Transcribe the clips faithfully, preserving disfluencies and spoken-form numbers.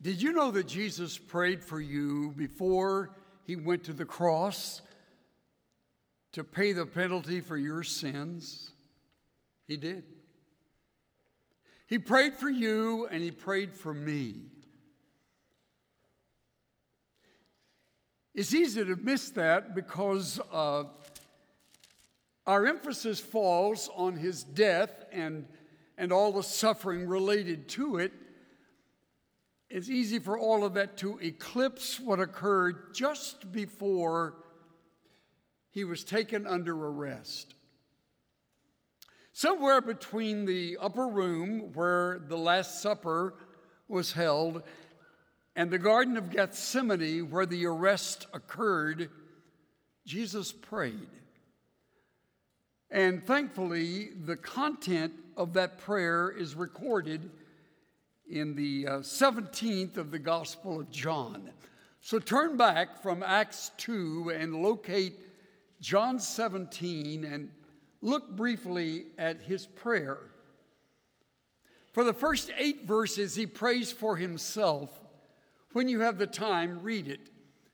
Did you know that Jesus prayed for you before he went to the cross to pay the penalty for your sins? He did. He prayed for you and he prayed for me. It's easy to miss that because uh, our emphasis falls on his death and, and all the suffering related to it. It's easy for all of that to eclipse what occurred just before he was taken under arrest. Somewhere between the upper room where the Last Supper was held and the Garden of Gethsemane where the arrest occurred, Jesus prayed. And thankfully, the content of that prayer is recorded in the uh, seventeenth of the Gospel of John. So turn back from Acts two and locate John seventeen and look briefly at his prayer. For the first eight verses, he prays for himself. When you have the time, read it.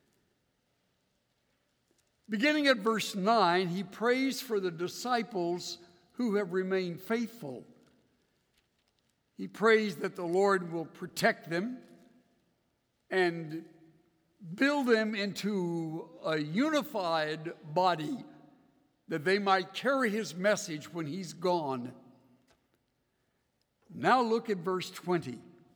Beginning at verse nine, he prays for the disciples who have remained faithful. He prays that the Lord will protect them and build them into a unified body that they might carry his message when he's gone. Now look at verse twenty.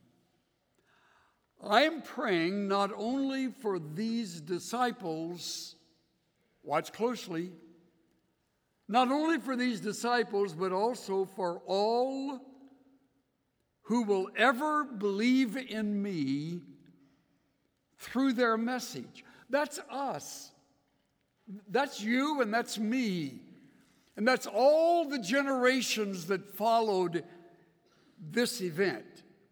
I am praying not only for these disciples, watch closely, not only for these disciples, but also for all who will ever believe in me through their message. That's us. That's you and that's me. And that's all the generations that followed this event.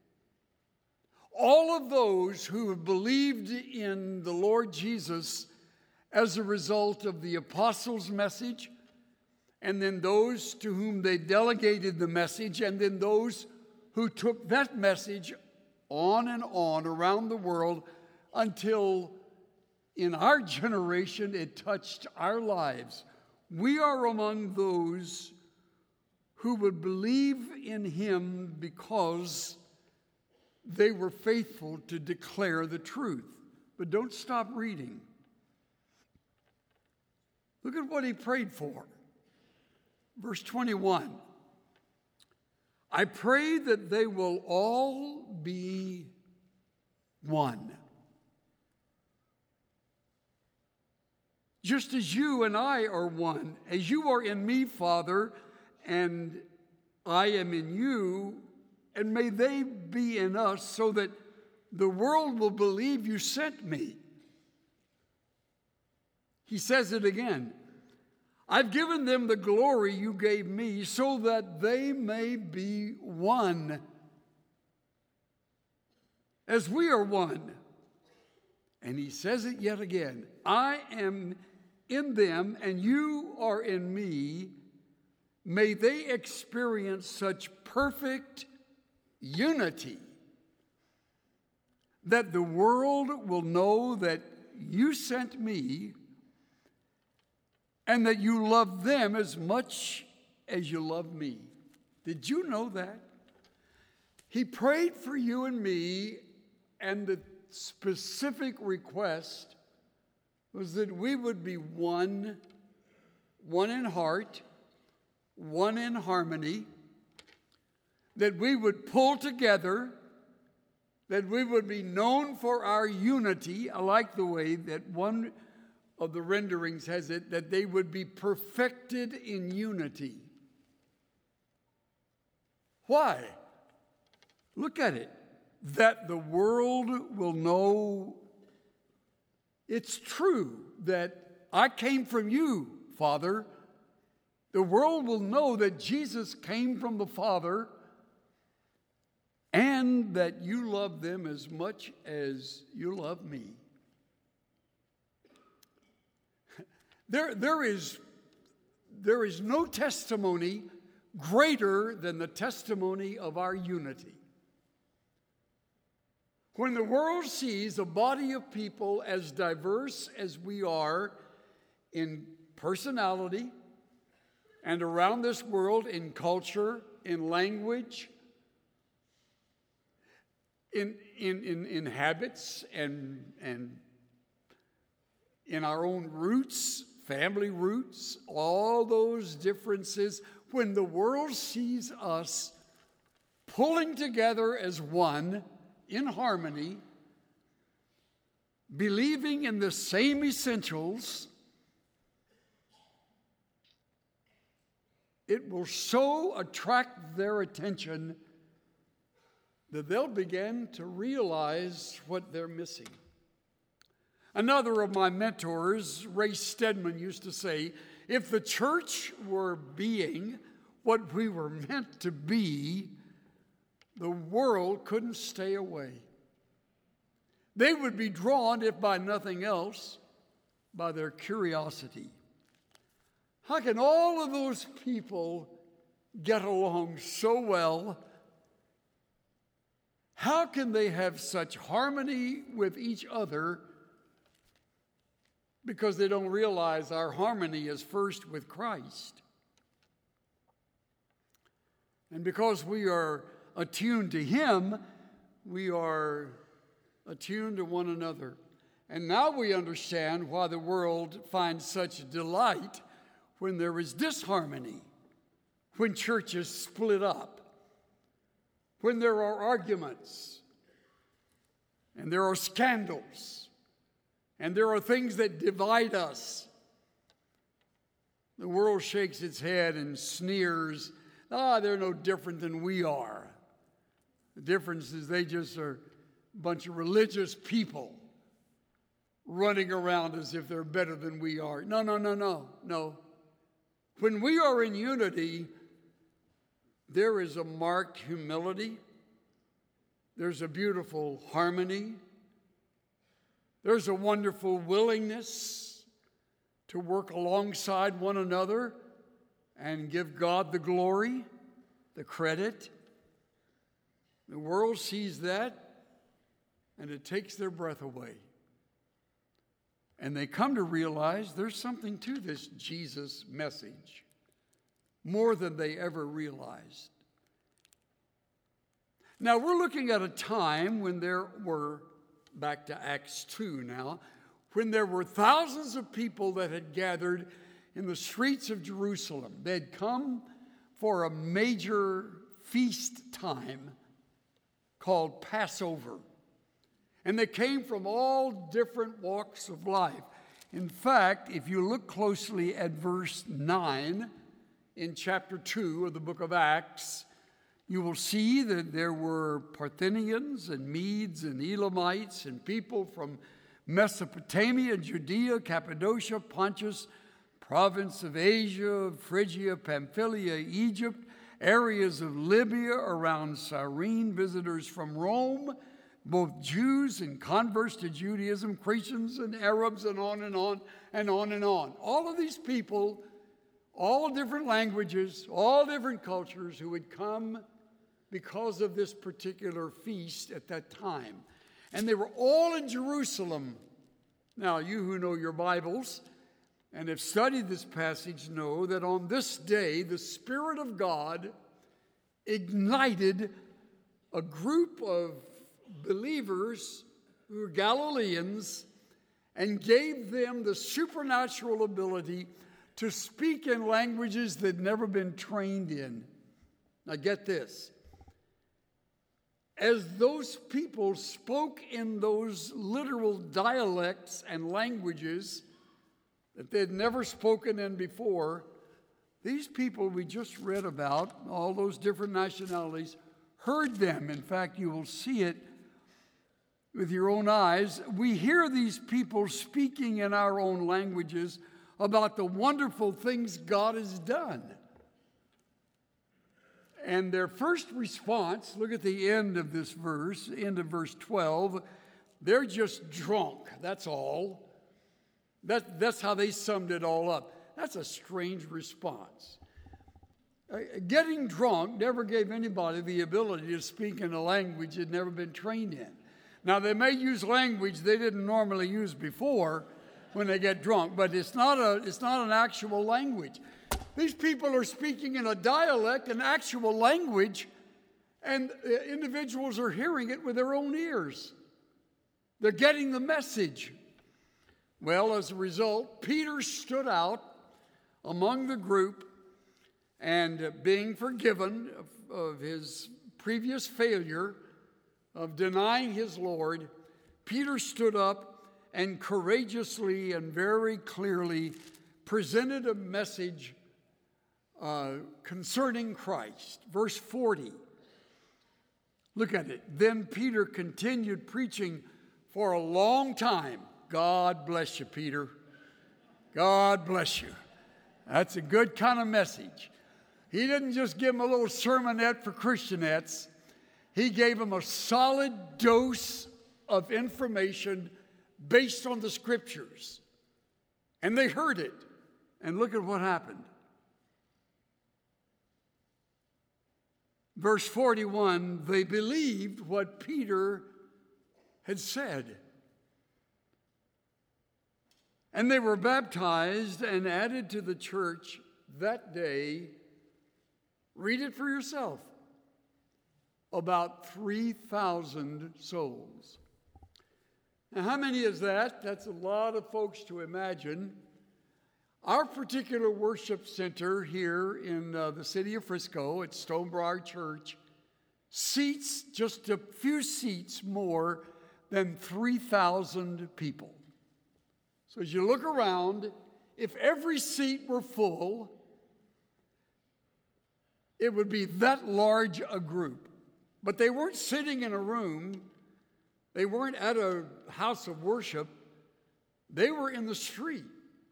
All of those who have believed in the Lord Jesus as a result of the apostles' message, and then those to whom they delegated the message, and then those who took that message on and on around the world until in our generation it touched our lives. We are among those who would believe in him because they were faithful to declare the truth. But don't stop reading. Look at what he prayed for. Verse twenty-one. I pray that they will all be one. Just as you and I are one, as you are in me, Father, and I am in you, and may they be in us so that the world will believe you sent me. He says it again. I've given them the glory you gave me so that they may be one, as we are one. And he says it yet again. I am in them and you are in me. May they experience such perfect unity that the world will know that you sent me and that you love them as much as you love me. Did you know that? He prayed for you and me, and the specific request was that we would be one, one in heart, one in harmony, that we would pull together, that we would be known for our unity. I like the way that one of the renderings has it, that they would be perfected in unity. Why? Look at it. That the world will know it's true that I came from you, Father. The world will know that Jesus came from the Father and that you love them as much as you love me. There, there is, there is no testimony greater than the testimony of our unity. When the world sees a body of people as diverse as we are in personality and around this world in culture, in language, in, in, in, in habits, and, and in our own roots, family roots, all those differences, when the world sees us pulling together as one, in harmony, believing in the same essentials, it will so attract their attention that they'll begin to realize what they're missing. Another of my mentors, Ray Stedman, used to say, if the church were being what we were meant to be, the world couldn't stay away. They would be drawn, if by nothing else, by their curiosity. How can all of those people get along so well? How can they have such harmony with each other? Because they don't realize our harmony is first with Christ. And because we are attuned to Him, we are attuned to one another. And now we understand why the world finds such delight when there is disharmony, when churches split up, when there are arguments, and there are scandals, and there are things that divide us. The world shakes its head and sneers, ah, they're no different than we are. The difference is they just are a bunch of religious people running around as if they're better than we are. No, no, no, no, no. When we are in unity, there is a marked humility. There's a beautiful harmony. There's a wonderful willingness to work alongside one another and give God the glory, the credit. The world sees that, and it takes their breath away. And they come to realize there's something to this Jesus message, more than they ever realized. Now, we're looking at a time when there were, back to Acts two now, when there were thousands of people that had gathered in the streets of Jerusalem. They had come for a major feast time called Passover. And they came from all different walks of life. In fact, if you look closely at verse nine in chapter two of the book of Acts, you will see that there were Parthians and Medes and Elamites and people from Mesopotamia, Judea, Cappadocia, Pontus, province of Asia, Phrygia, Pamphylia, Egypt, areas of Libya around Cyrene, visitors from Rome, both Jews and converts to Judaism, Christians and Arabs, and on and on and on and on. All of these people, all different languages, all different cultures who had come because of this particular feast at that time. And they were all in Jerusalem. Now, you who know your Bibles and have studied this passage know that on this day, the Spirit of God ignited a group of believers who were Galileans and gave them the supernatural ability to speak in languages they'd never been trained in. Now get this. As those people spoke in those literal dialects and languages that they'd never spoken in before, these people we just read about, all those different nationalities, heard them. In fact, you will see it with your own eyes. We hear these people speaking in our own languages about the wonderful things God has done. And their first response, look at the end of this verse, end of verse twelve, they're just drunk, that's all. That, that's how they summed it all up. That's a strange response. Uh, getting drunk never gave anybody the ability to speak in a language they'd never been trained in. Now, they may use language they didn't normally use before when they get drunk, but it's not a, it's not an actual language. These people are speaking in a dialect, an actual language, and individuals are hearing it with their own ears. They're getting the message. Well, as a result, Peter stood out among the group, and being forgiven of, of his previous failure of denying his Lord, Peter stood up and courageously and very clearly presented a message uh, concerning Christ. Verse forty. Look at it. Then Peter continued preaching for a long time. God bless you, Peter. God bless you. That's a good kind of message. He didn't just give them a little sermonette for Christianettes. He gave them a solid dose of information based on the Scriptures. And they heard it. And look at what happened. Verse forty-one, they believed what Peter had said. And they were baptized and added to the church that day. Read it for yourself. About three thousand souls. Now, how many is that? That's a lot of folks to imagine. Our particular worship center here in uh, the city of Frisco at Stonebriar Church seats just a few seats more than three thousand people. So as you look around, if every seat were full, it would be that large a group. But they weren't sitting in a room. They weren't at a house of worship. They were in the street.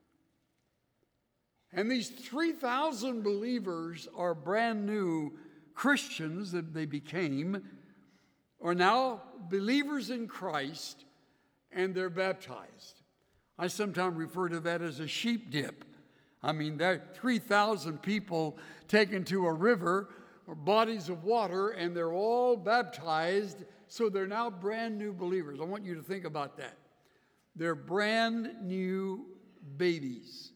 And these three thousand believers are brand new Christians that they became, are now believers in Christ, and they're baptized. I sometimes refer to that as a sheep dip. I mean, there are three thousand people taken to a river or bodies of water, and they're all baptized, so they're now brand new believers. I want you to think about that. They're brand new babies.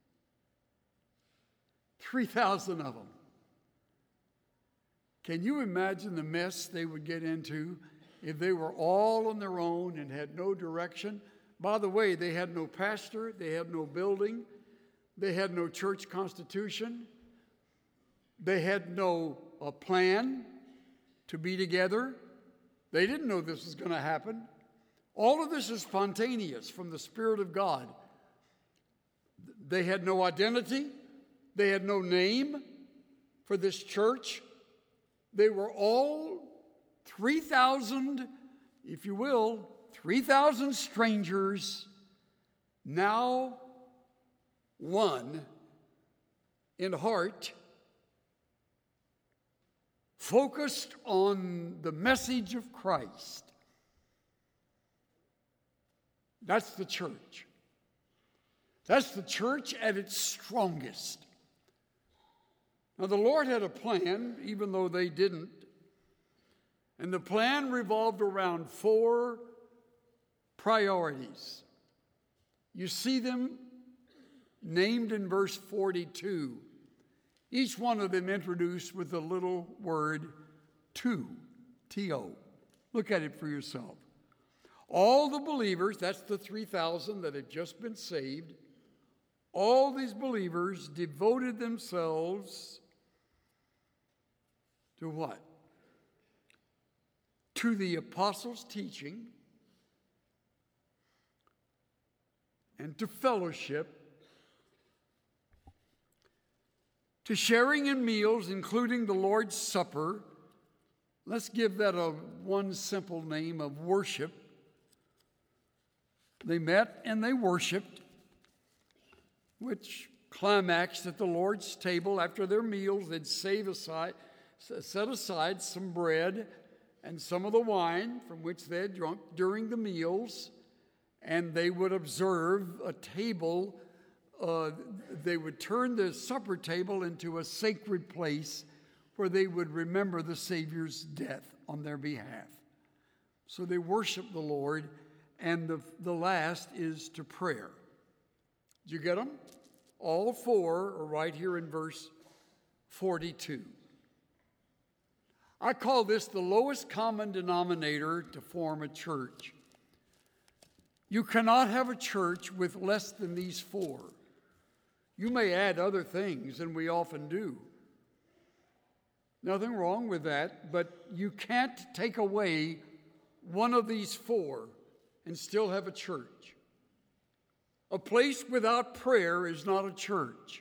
three thousand of them. Can you imagine the mess they would get into if they were all on their own and had no direction? By the way, they had no pastor, they had no building, they had no church constitution, they had no uh, plan to be together. They didn't know this was going to happen. All of this is spontaneous from the Spirit of God. They had no identity. They had no name for this church. They were all three thousand, if you will, three thousand strangers, now one in heart, focused on the message of Christ. That's the church. That's the church at its strongest. Now, the Lord had a plan, even though they didn't. And the plan revolved around four priorities. You see them named in verse forty-two. Each one of them introduced with the little word to, T O. Look at it for yourself. All the believers, that's the three thousand that had just been saved, all these believers devoted themselves to what? To the apostles' teaching and to fellowship, to sharing in meals, including the Lord's Supper. Let's give that a one simple name of worship. They met and they worshiped, which climaxed at the Lord's table. After their meals, they'd save aside, set aside some bread and some of the wine from which they had drunk during the meals, and they would observe a table. Uh, they would turn the supper table into a sacred place where they would remember the Savior's death on their behalf. So they worship the Lord, and the, the last is to prayer. Did you get them? All four are right here in verse forty-two. I call this the lowest common denominator to form a church. You cannot have a church with less than these four. You may add other things, and we often do. Nothing wrong with that, but you can't take away one of these four and still have a church. A place without prayer is not a church.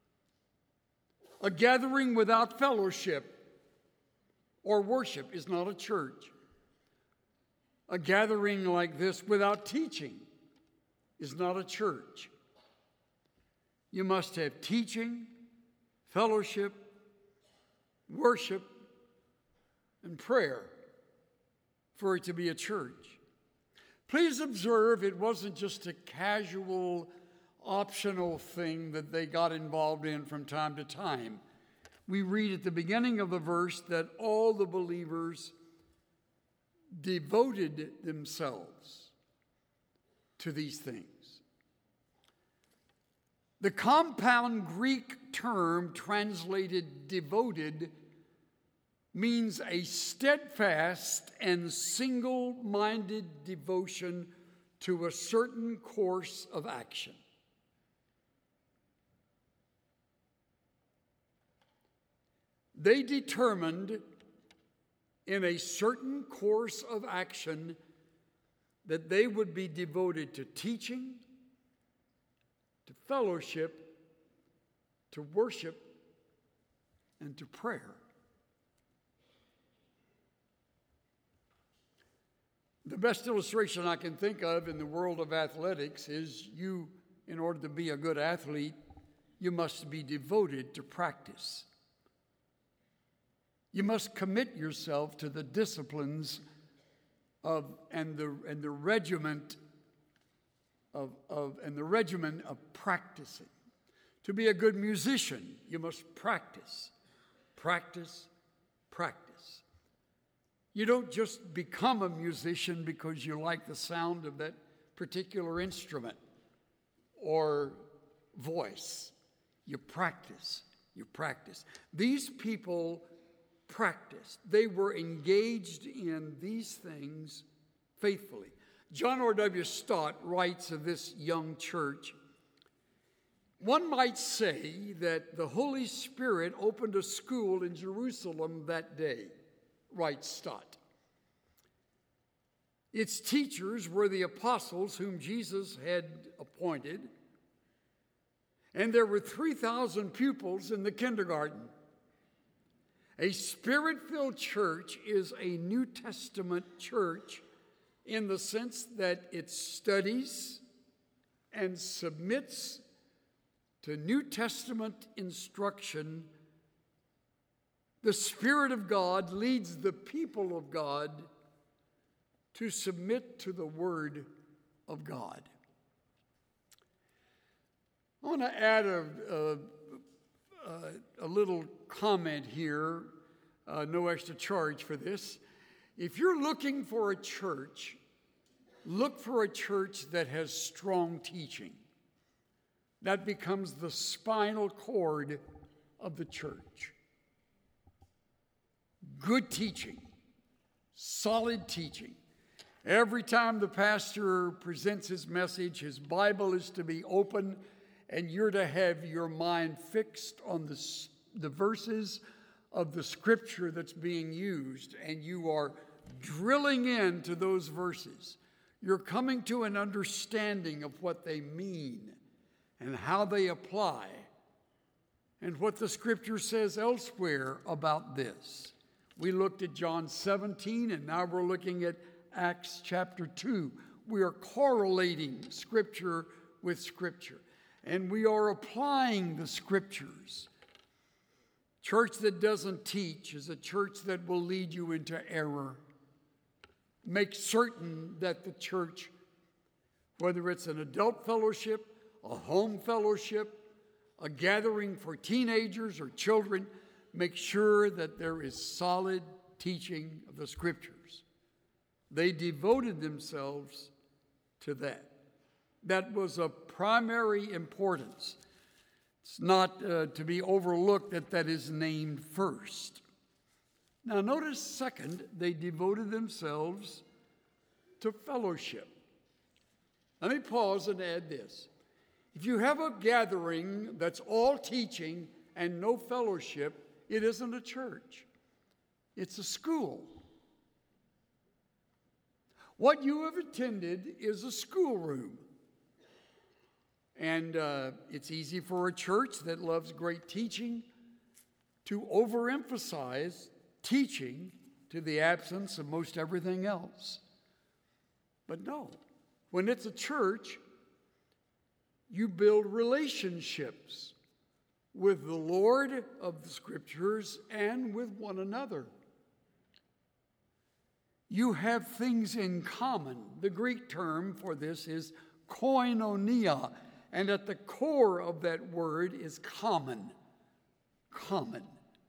A gathering without fellowship or worship is not a church. A gathering like this without teaching is not a church. You must have teaching, fellowship, worship, and prayer for it to be a church. Please observe it wasn't just a casual, optional thing that they got involved in from time to time. We read at the beginning of the verse that all the believers devoted themselves to these things. The compound Greek term translated devoted means a steadfast and single-minded devotion to a certain course of action. They determined in a certain course of action that they would be devoted to teaching, to fellowship, to worship, and to prayer. The best illustration I can think of in the world of athletics is you, in order to be a good athlete, you must be devoted to practice. You must commit yourself to the disciplines of and the and the regiment of, of and the regimen of practicing. To be a good musician, you must practice, practice, practice. You don't just become a musician because you like the sound of that particular instrument or voice. You practice, you practice. These people practiced. They were engaged in these things faithfully. John R W Stott writes of this young church, one might say that the Holy Spirit opened a school in Jerusalem that day, writes Stott. Its teachers were the apostles whom Jesus had appointed, and there were three thousand pupils in the kindergarten. A Spirit-filled church is a New Testament church in the sense that it studies and submits to New Testament instruction. The Spirit of God leads the people of God to submit to the Word of God. I want to add a, a, a, a little comment here, uh, no extra charge for this. If you're looking for a church, look for a church that has strong teaching. That becomes the spinal cord of the church. Good teaching, solid teaching. Every time the pastor presents his message, his Bible is to be open, and you're to have your mind fixed on the, the verses of the scripture that's being used, and you are drilling into those verses. You're coming to an understanding of what they mean and how they apply and what the scripture says elsewhere about this. We looked at John seventeen, and now we're looking at Acts chapter two. We are correlating scripture with scripture, and we are applying the scriptures. Church that doesn't teach is a church that will lead you into error. Make certain that the church, whether it's an adult fellowship, a home fellowship, a gathering for teenagers or children, make sure that there is solid teaching of the scriptures. They devoted themselves to that. That was of primary importance. It's not uh, to be overlooked that that is named first. Now notice, second, they devoted themselves to fellowship. Let me pause and add this. If you have a gathering that's all teaching and no fellowship, it isn't a church. It's a school. What you have attended is a schoolroom. And uh, it's easy for a church that loves great teaching to overemphasize teaching to the absence of most everything else. But no, when it's a church, you build relationships with the Lord of the Scriptures and with one another. You have things in common. The Greek term for this is koinonia, and at the core of that word is common. Common.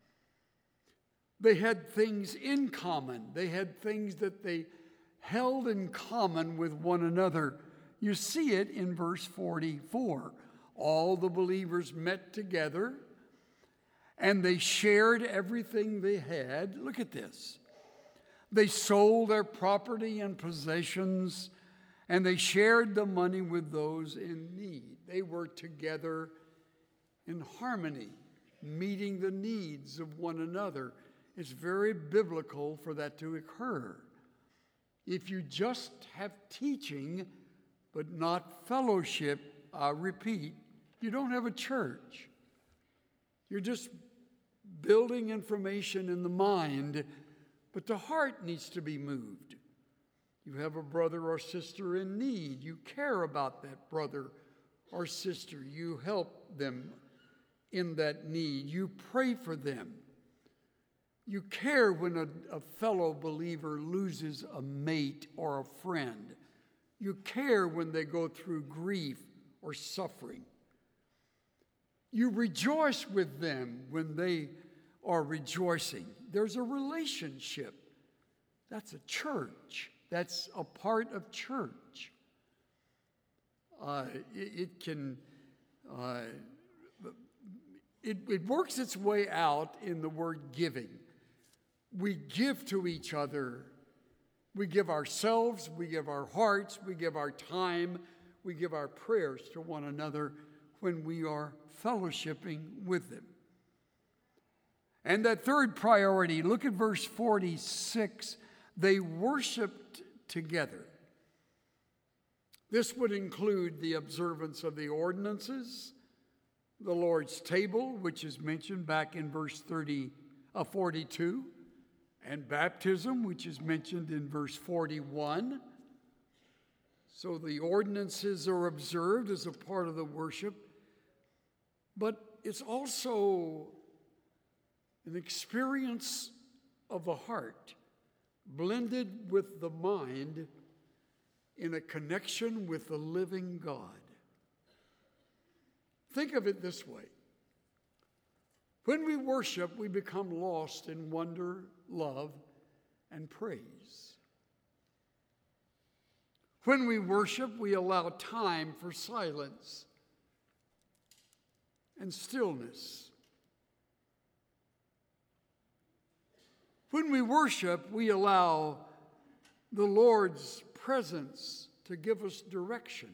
They had things in common. They had things that they held in common with one another. You see it in verse forty-four. All the believers met together, and they shared everything they had. Look at this. They sold their property and possessions, and they shared the money with those in need. They were together in harmony, meeting the needs of one another. It's very biblical for that to occur. If you just have teaching but not fellowship, I repeat, you don't have a church. You're just building information in the mind, but the heart needs to be moved. You have a brother or sister in need. You care about that brother or sister. You help them in that need. You pray for them. You care when a, a fellow believer loses a mate or a friend. You care when they go through grief or suffering. You rejoice with them when they are rejoicing. There's a relationship. That's a church. That's a part of church. Uh, it, it can, uh, it, it works its way out in the word giving. We give to each other. We give ourselves, we give our hearts, we give our time, we give our prayers to one another when we are fellowshipping with them. And that third priority, look at verse forty-six. They worshiped together. This would include the observance of the ordinances, the Lord's table, which is mentioned back in verse thirty, uh, forty-two, and baptism, which is mentioned in verse forty-one. So the ordinances are observed as a part of the worship, but it's also an experience of the heart blended with the mind in a connection with the living God. Think of it this way. When we worship, we become lost in wonder, love, and praise. When we worship, we allow time for silence and stillness. When we worship, we allow the Lord's presence to give us direction.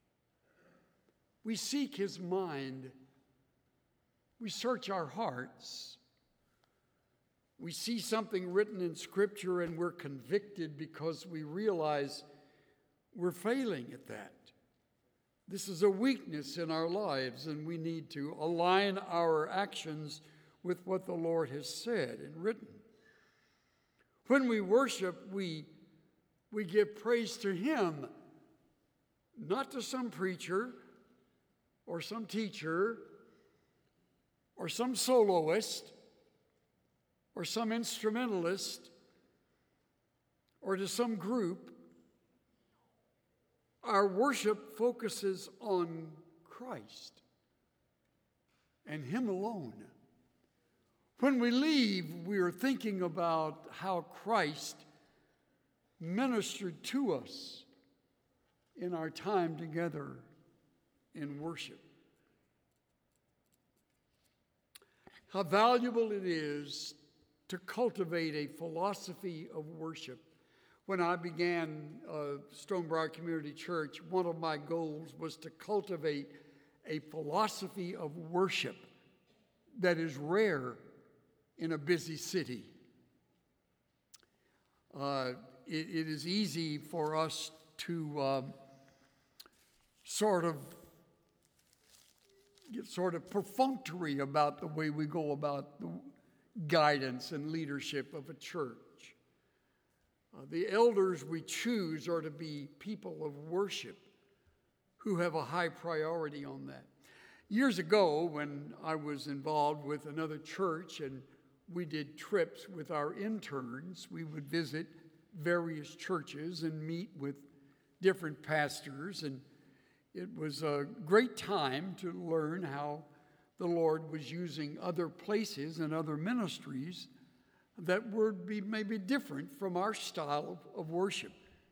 We seek His mind. We search our hearts. We see something written in Scripture and we're convicted because we realize we're failing at that. This is a weakness in our lives, and we need to align our actions with what the Lord has said and written. When we worship, we, we give praise to Him, not to some preacher or some teacher or some soloist or some instrumentalist or to some group. Our worship focuses on Christ and Him alone. When we leave, we are thinking about how Christ ministered to us in our time together in worship. How valuable it is to cultivate a philosophy of worship. When I began uh, Stonebriar Community Church, one of my goals was to cultivate a philosophy of worship that is rare in a busy city. Uh, it, it is easy for us to uh, sort of get sort of perfunctory about the way we go about the guidance and leadership of a church. Uh, the elders we choose are to be people of worship who have a high priority on that. Years ago, when I was involved with another church and we did trips with our interns, we would visit various churches and meet with different pastors, and it was a great time to learn how the Lord was using other places and other ministries that would be maybe different from our style of, of worship.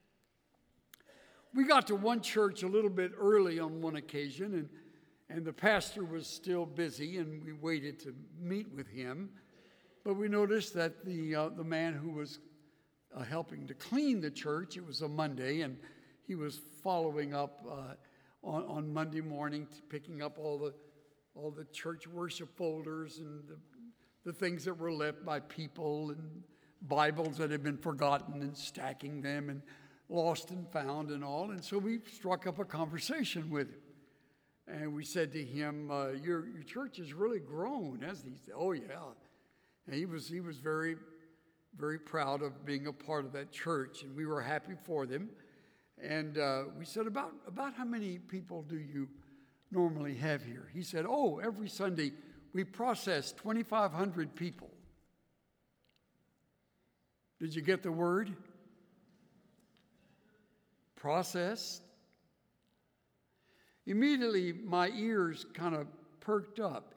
We got to one church a little bit early on one occasion, and, and the pastor was still busy, and we waited to meet with him. But we noticed that the, uh, the man who was uh, helping to clean the church, it was a Monday, and he was following up uh, on, on Monday morning, picking up all the all the church worship folders and the, the things that were left by people and Bibles that had been forgotten and stacking them and lost and found and all. And so we struck up a conversation with him. And we said to him, uh, your, your church has really grown, hasn't he? He said, oh, yeah. And he was, he was very, very proud of being a part of that church, and we were happy for them. And uh, we said, about, about how many people do you normally have here? He said, oh, every Sunday we process twenty-five hundred people. Did you get the word? Process. Immediately my ears kind of perked up.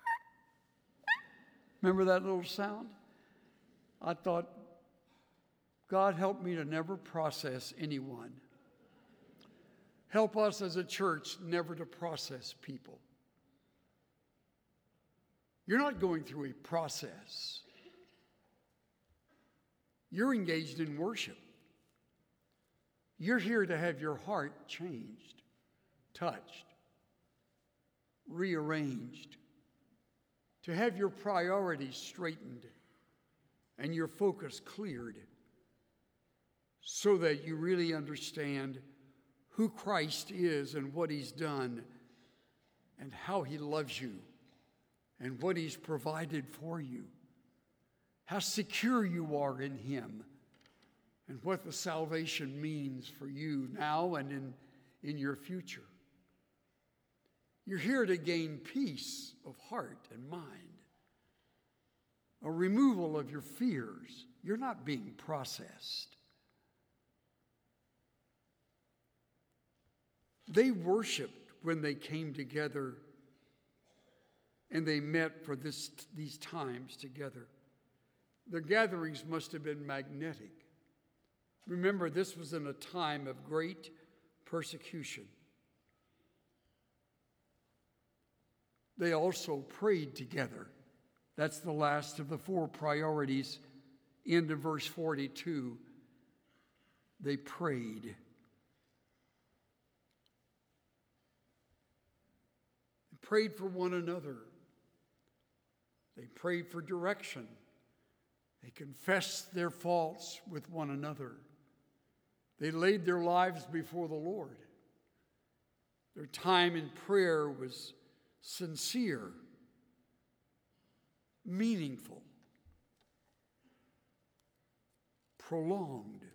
Remember that little sound? I thought, God help me to never process anyone. Help us as a church never to process people. You're not going through a process. You're engaged in worship. You're here to have your heart changed, touched, rearranged, to have your priorities straightened and your focus cleared so that you really understand who Christ is and what he's done and how he loves you and what he's provided for you, how secure you are in him, and what the salvation means for you now and in, in your future. You're here to gain peace of heart and mind, a removal of your fears. You're not being processed. They worshiped when they came together and they met for this, these times together. Their gatherings must have been magnetic. Remember, this was in a time of great persecution. They also prayed together. That's the last of the four priorities. End of verse forty-two. They prayed. They prayed for one another. They prayed for direction. They confessed their faults with one another. They laid their lives before the Lord. Their time in prayer was sincere, meaningful, prolonged.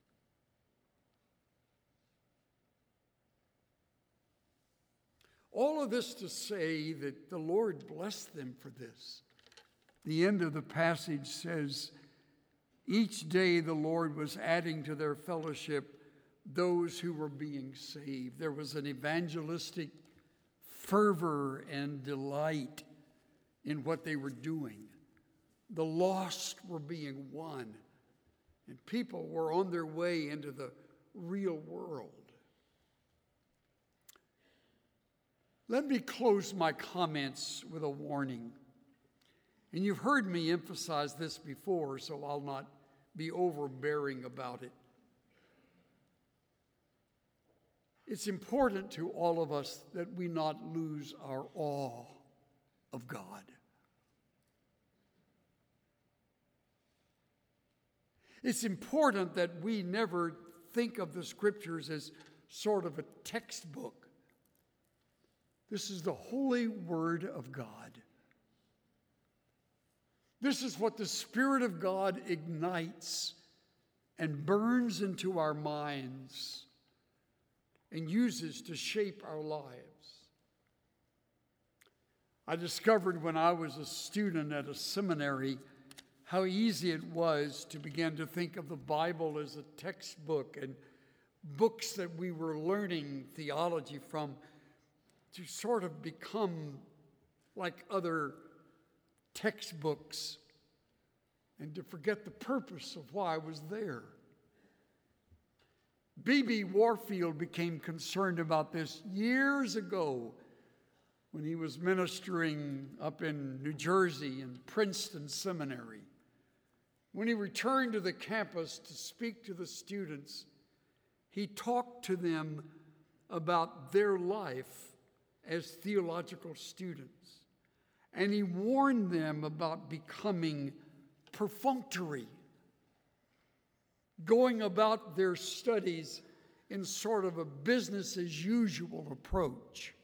All of this to say that the Lord blessed them for this. The end of the passage says, each day the Lord was adding to their fellowship those who were being saved. There was an evangelistic fervor and delight in what they were doing. The lost were being won. And people were on their way into the real world. Let me close my comments with a warning. And you've heard me emphasize this before, so I'll not be overbearing about it. It's important to all of us that we not lose our awe of God. It's important that we never think of the Scriptures as sort of a textbook. This is the holy Word of God. This is what the Spirit of God ignites and burns into our minds and uses to shape our lives. I discovered when I was a student at a seminary how easy it was to begin to think of the Bible as a textbook and books that we were learning theology from to sort of become like other textbooks and to forget the purpose of why I was there. B B Warfield became concerned about this years ago when he was ministering up in New Jersey in Princeton Seminary. When he returned to the campus to speak to the students, he talked to them about their life as theological students. And he warned them about becoming perfunctory, going about their studies in sort of a business as usual approach.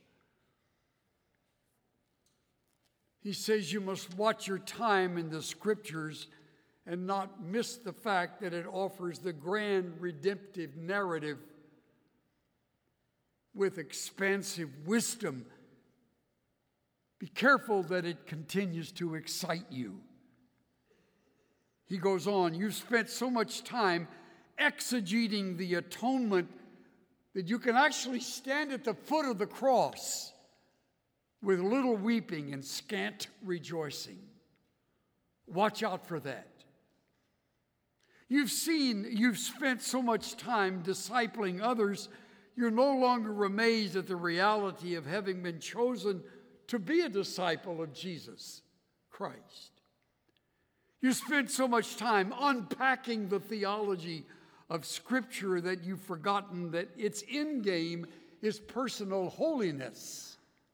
He says you must watch your time in the Scriptures and not miss the fact that it offers the grand redemptive narrative with expansive wisdom. Be careful that it continues to excite you. He goes on, you've spent so much time exegeting the atonement that you can actually stand at the foot of the cross with little weeping and scant rejoicing. Watch out for that. You've seen, you've spent so much time discipling others, you're no longer amazed at the reality of having been chosen to be a disciple of Jesus Christ. You spent so much time unpacking the theology of Scripture that you've forgotten that its end game is personal holiness.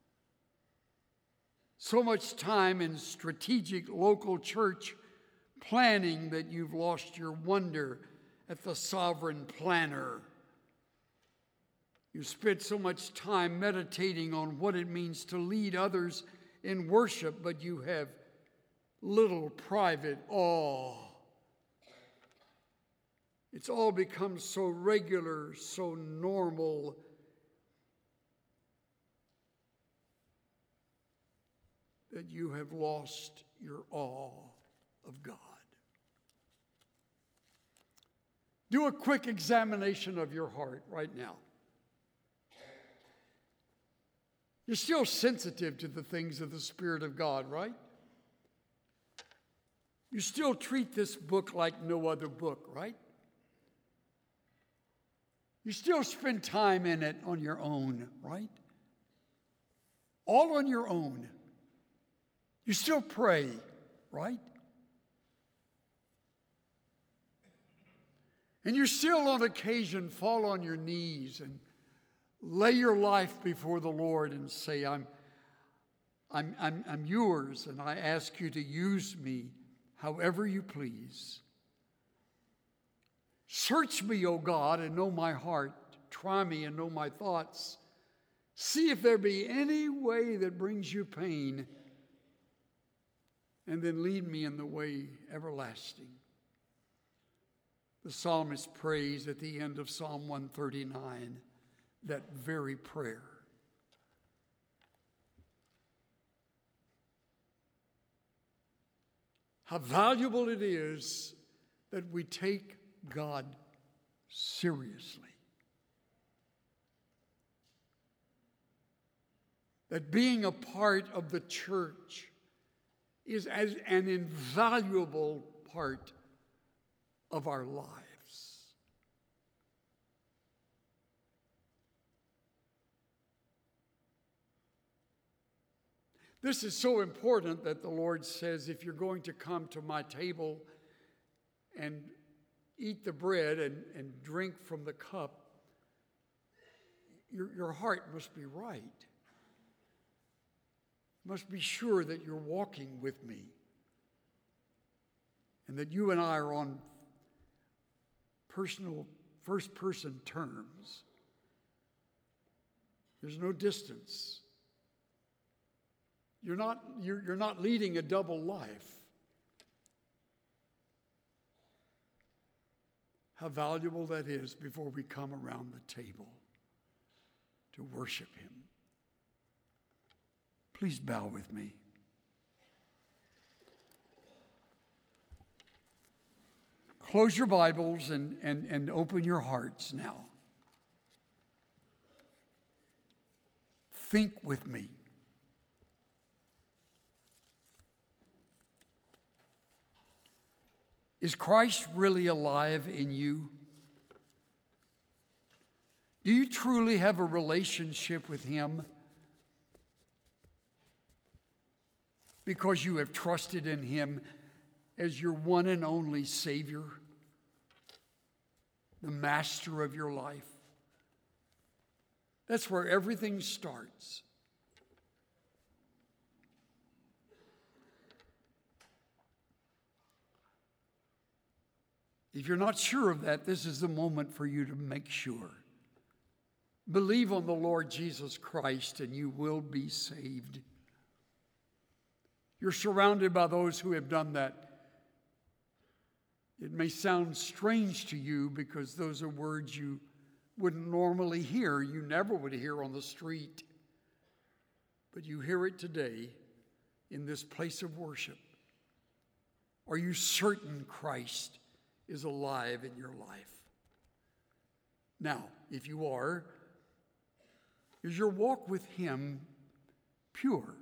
So much time in strategic local church planning that you've lost your wonder at the sovereign planner. You spent so much time meditating on what it means to lead others in worship, but you have little private awe. It's all become so regular, so normal. That you have lost your awe of God. Do a quick examination of your heart right now. You're still sensitive to the things of the Spirit of God, right? You still treat this book like no other book, right? You still spend time in it on your own, right? All on your own. You still pray, right? And you still on occasion fall on your knees and lay your life before the Lord and say, I'm, I'm, I'm, I'm yours, and I ask you to use me however you please. Search me, O God, and know my heart. Try me and know my thoughts. See if there be any way that brings you pain, and then lead me in the way everlasting. The psalmist prays at the end of Psalm one thirty-nine that very prayer. How valuable it is that we take God seriously. That being a part of the church is as an invaluable part of our lives. This is so important that the Lord says, if you're going to come to my table and eat the bread and, and drink from the cup, your, your heart must be right. You must be sure that you're walking with me and that you and I are on personal, first-person terms. There's no distance. You're not, you're, you're not leading a double life. How valuable that is before we come around the table to worship him. Please bow with me. Close your Bibles and, and, and open your hearts now. Think with me. Is Christ really alive in you? Do you truly have a relationship with him because you have trusted in him as your one and only Savior, the master of your life? That's where everything starts. If you're not sure of that, this is the moment for you to make sure. Believe on the Lord Jesus Christ and you will be saved. You're surrounded by those who have done that. It may sound strange to you because those are words you wouldn't normally hear, you never would hear on the street. But you hear it today in this place of worship. Are you certain Christ is alive in your life? Now, if you are, is your walk with him pure?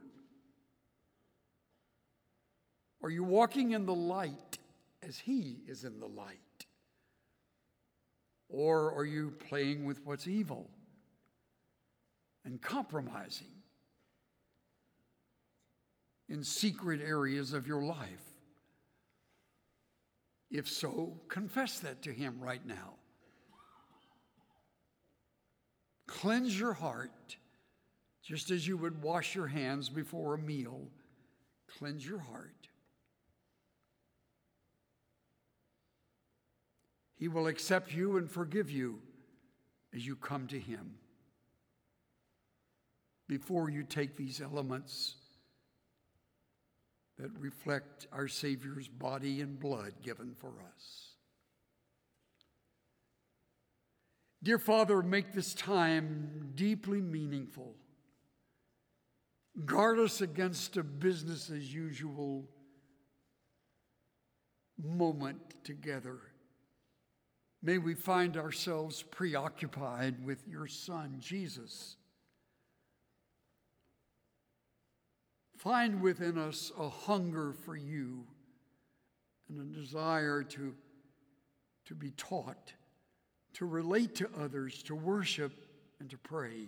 Are you walking in the light as he is in the light? Or are you playing with what's evil and compromising in secret areas of your life? If so, confess that to him right now. Cleanse your heart, just as you would wash your hands before a meal. Cleanse your heart. He will accept you and forgive you as you come to him. Before you take these elements that reflect our Savior's body and blood given for us. Dear Father, make this time deeply meaningful. Guard us against a business as usual moment together. May we find ourselves preoccupied with your Son, Jesus. Find within us a hunger for you and a desire to, to be taught, to relate to others, to worship, and to pray.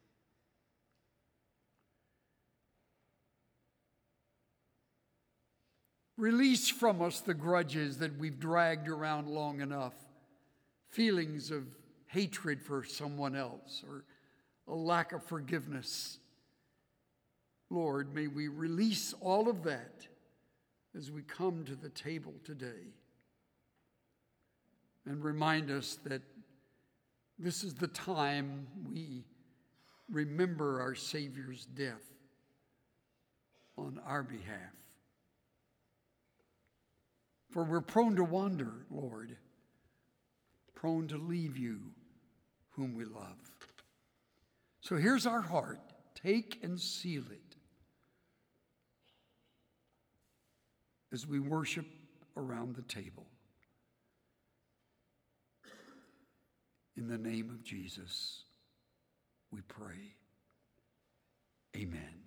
Release from us the grudges that we've dragged around long enough, feelings of hatred for someone else or a lack of forgiveness. Lord, may we release all of that as we come to the table today and remind us that this is the time we remember our Savior's death on our behalf. For we're prone to wander, Lord, prone to leave you whom we love. So here's our heart. Take and seal it as we worship around the table. In the name of Jesus, we pray. Amen.